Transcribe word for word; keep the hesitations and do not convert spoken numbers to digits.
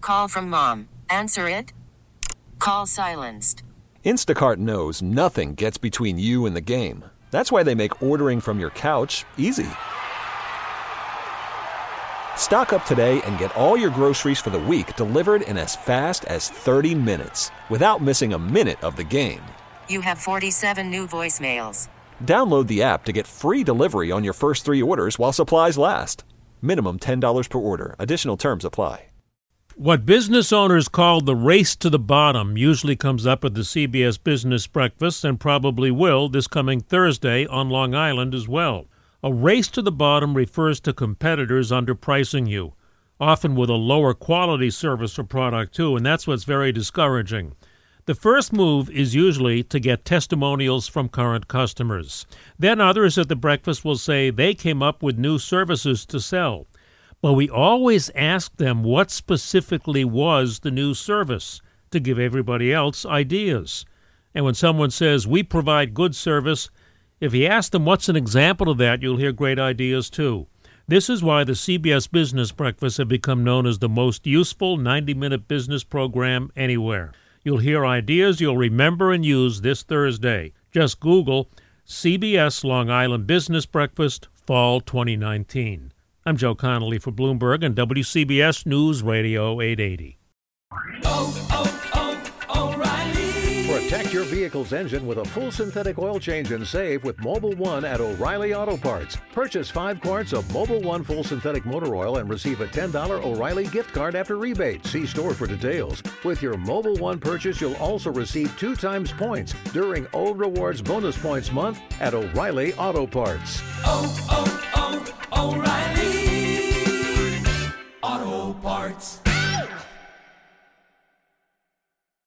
call from mom. Answer it. Call silenced. Instacart knows nothing gets between you and the game. That's why they make ordering from your couch easy. Stock up today and get all your groceries for the week delivered in as fast as thirty minutes without missing a minute of the game. You have forty-seven new voicemails. Download the app to get free delivery on your first three orders while supplies last. Minimum ten dollars per order. Additional terms apply. What business owners call the race to the bottom usually comes up at the C B S Business Breakfast and probably will this coming Thursday on Long Island as well. A race to the bottom refers to competitors underpricing you, often with a lower quality service or product too, and that's what's very discouraging. The first move is usually to get testimonials from current customers. Then others at the breakfast will say they came up with new services to sell. But we always ask them what specifically was the new service to give everybody else ideas. And when someone says, we provide good service, if you ask them what's an example of that, you'll hear great ideas too. This is why the C B S Business Breakfast have become known as the most useful ninety-minute business program anywhere. You'll hear ideas you'll remember and use this Thursday. Just Google C B S Long Island Business Breakfast Fall twenty nineteen. I'm Joe Connolly for Bloomberg and W C B S News Radio eight eighty. Oh, oh, oh, O'Reilly. Protect your vehicle's engine with a full synthetic oil change and save with Mobil one at O'Reilly Auto Parts. Purchase five quarts of Mobil one full synthetic motor oil and receive a ten dollars O'Reilly gift card after rebate. See store for details. With your Mobil one purchase, you'll also receive two times points during O Rewards Bonus Points Month at O'Reilly Auto Parts. Oh, oh.